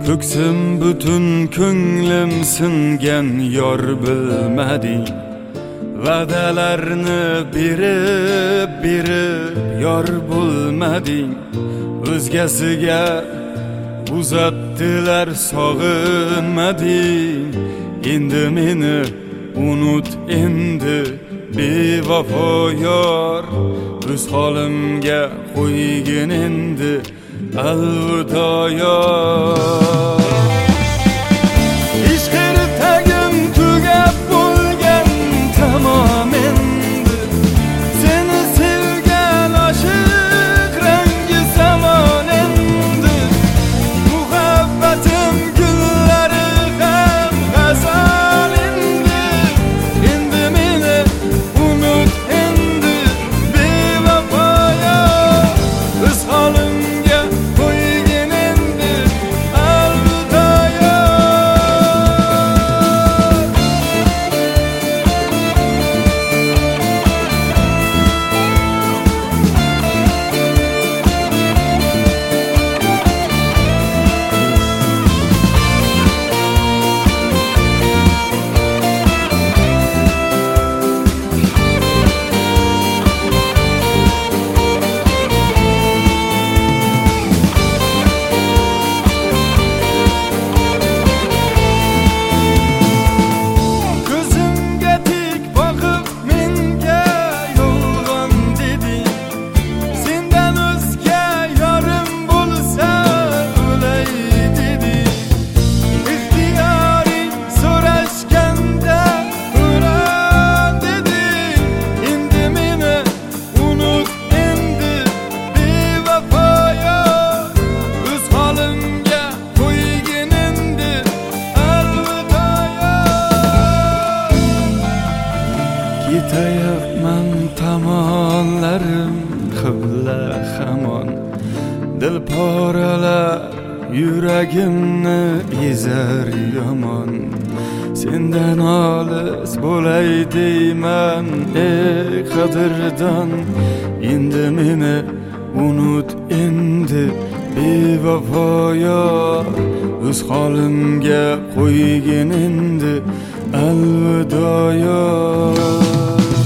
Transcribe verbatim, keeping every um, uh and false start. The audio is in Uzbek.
To'ksim bütün ko'nglim singan yor bilmading. Va'dalarni berib berib yor bo'lmading. O'zgasiga uzatdilar sog'inmading. Endi meni unut endi bevafo yor. O'z holimga qo'ygin endi alvido yor. Ishq ertagim tugab bo'lgan tamom endi. Seni sevgan oshiq rangi samon endi. Muhabbatim gullari ham g'azal endi. Endi meni unut endi bevafo yor. O'z holimga qo'ygin endi alvido yor. Ko'zimga tik boqib menga yolg'on deding. Sendan o'zga yorim bo'lsa o'lay deding. Ixtiyoring so'rashganda o'lan deding. Endi meni unut endi bevafo yor. O'z holimga qo'ygin endi alvido yor. Ketayapman tomonlarim qibla hamon. Dil poralar yuragimni ezar yomon. Sendan olis bo'lay deyman ey qadrdon. Endi meni unut endi bevafo yor. O'z holimga qo'ygin endi alvido yor.